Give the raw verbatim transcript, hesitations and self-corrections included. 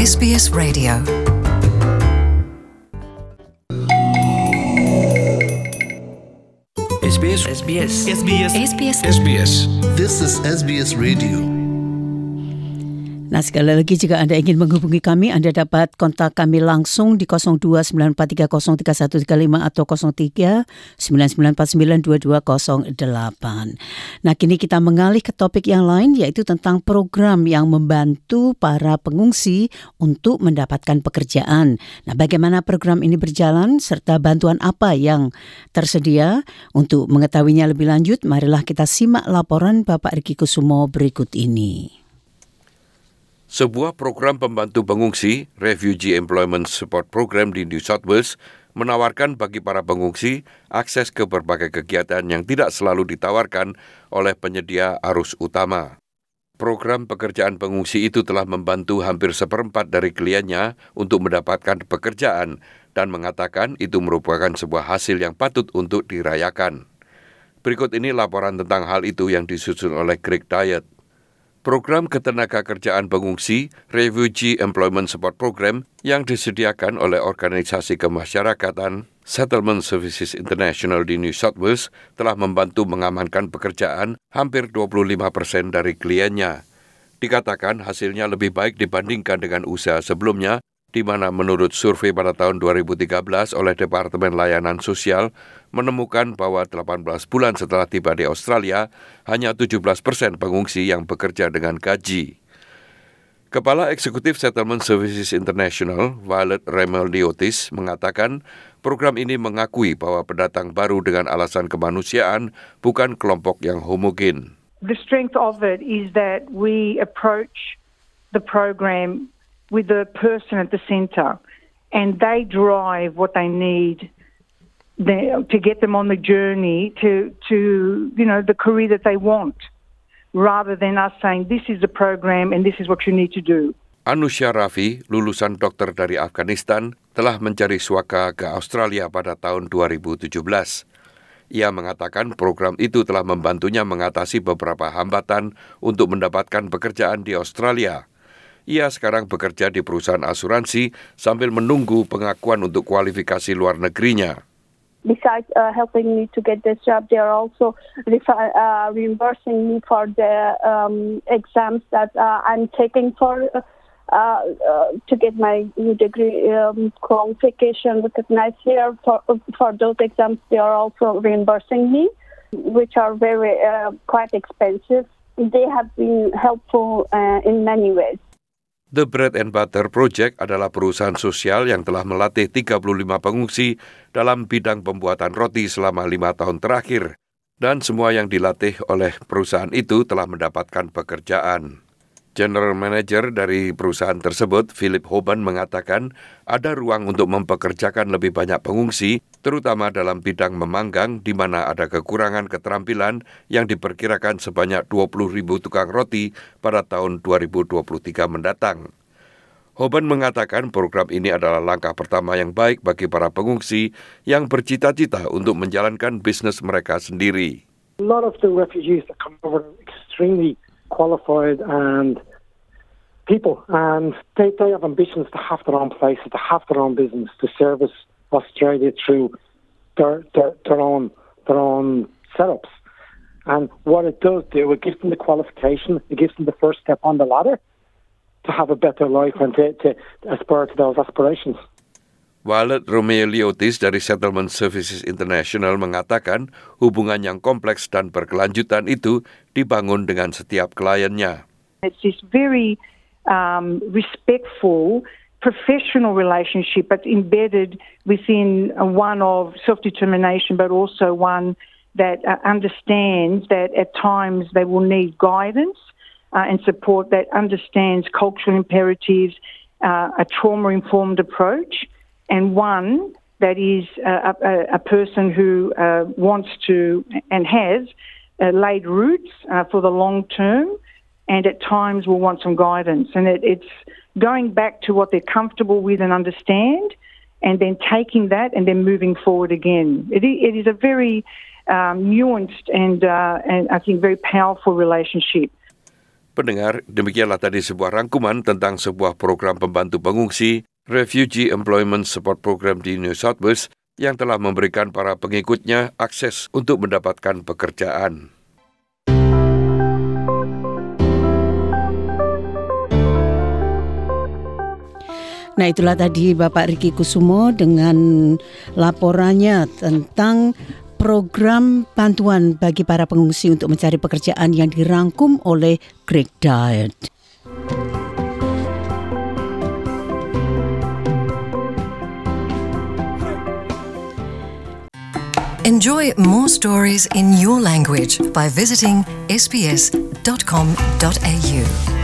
S B S Radio. S B S S B S S B S S B S S B S. This is S B S Radio. Nah, sekali lagi jika anda ingin menghubungi kami, anda dapat kontak kami langsung di kosong dua sembilan empat tiga kosong tiga satu tiga lima atau kosong tiga sembilan sembilan empat sembilan dua dua kosong delapan. Nah, kini kita mengalih ke topik yang lain, yaitu tentang program yang membantu para pengungsi untuk mendapatkan pekerjaan. Nah, bagaimana program ini berjalan serta bantuan apa yang tersedia? Untuk mengetahuinya lebih lanjut, marilah kita simak laporan Bapak Riki Kusumo berikut ini. Sebuah program pembantu pengungsi, Refugee Employment Support Program di New South Wales, menawarkan bagi para pengungsi akses ke berbagai kegiatan yang tidak selalu ditawarkan oleh penyedia arus utama. Program pekerjaan pengungsi itu telah membantu hampir seperempat dari kliennya untuk mendapatkan pekerjaan dan mengatakan itu merupakan sebuah hasil yang patut untuk dirayakan. Berikut ini laporan tentang hal itu yang disusun oleh Greg Diet. Program Ketenagakerjaan Pengungsi, Refugee Employment Support Program, yang disediakan oleh organisasi kemasyarakatan Settlement Services International di New South Wales telah membantu mengamankan pekerjaan hampir dua puluh lima persen dari kliennya. Dikatakan hasilnya lebih baik dibandingkan dengan usaha sebelumnya, di mana menurut survei pada tahun dua ribu tiga belas oleh Departemen Layanan Sosial menemukan bahwa delapan belas bulan setelah tiba di Australia, hanya tujuh belas persen pengungsi yang bekerja dengan gaji. Kepala Eksekutif Settlement Services International, Violet Remeliotis, mengatakan program ini mengakui bahwa pendatang baru dengan alasan kemanusiaan bukan kelompok yang homogen. The strength of it is that we approach the program with the person at the centre, and they drive what they need the, to get them on the journey to, to, you know, the career that they want, rather than us saying, this is the program and this is what you need to do. Anusha Rafi, lulusan dokter dari Afghanistan, telah mencari suaka ke Australia pada tahun dua ribu tujuh belas. Ia mengatakan program itu telah membantunya mengatasi beberapa hambatan untuk mendapatkan pekerjaan di Australia. Ia sekarang bekerja di perusahaan asuransi sambil menunggu pengakuan untuk kualifikasi luar negerinya. Besides uh, helping me to get this job, they are also refi- uh, reimbursing me for the um, exams that uh, I'm taking for uh, uh, to get my new degree um, qualification recognized here. For for those exams, they are also reimbursing me, which are very uh, quite expensive. They have been helpful uh, in many ways. The Bread and Butter Project adalah perusahaan sosial yang telah melatih tiga puluh lima pengungsi dalam bidang pembuatan roti selama lima tahun terakhir, dan semua yang dilatih oleh perusahaan itu telah mendapatkan pekerjaan. General Manager dari perusahaan tersebut, Philip Hoban, mengatakan ada ruang untuk mempekerjakan lebih banyak pengungsi, terutama dalam bidang memanggang di mana ada kekurangan keterampilan yang diperkirakan sebanyak dua puluh ribu tukang roti pada tahun dua ribu dua puluh tiga mendatang. Hoban mengatakan program ini adalah langkah pertama yang baik bagi para pengungsi yang bercita-cita untuk menjalankan bisnis mereka sendiri. A lot of the refugees that come over are extremely qualified and people, and they, they have ambitions to have their own places, to have their own business, to service Australia through their, their, their own their own setups. And what it does do, it gives them the qualification, it gives them the first step on the ladder to have a better life and to, to aspire to those aspirations. Violet Remeliotis dari Settlement Services International mengatakan hubungan yang kompleks dan berkelanjutan itu dibangun dengan setiap kliennya. It's this very um, respectful, professional relationship, but embedded within uh, one of self-determination, but also one that uh, understands that at times they will need guidance uh, and support, that understands cultural imperatives, uh, a trauma-informed approach, and one that is uh, a, a person who uh, wants to and has uh, laid roots uh, for the long term, and at times will want some guidance. And it, it's going back to what they're comfortable with and understand, and then taking that and then moving forward again. It, it is a very um, nuanced and, uh, and I think very powerful relationship. Pendengar, demikianlah tadi sebuah rangkuman tentang sebuah program pembantu pengungsi Refugee Employment Support Program di New South Wales yang telah memberikan para pengikutnya akses untuk mendapatkan pekerjaan. Nah, itulah tadi Bapak Riki Kusumo dengan laporannya tentang program bantuan bagi para pengungsi untuk mencari pekerjaan yang dirangkum oleh Greg Dyer. Enjoy more stories in your language by visiting s b s dot com dot a u.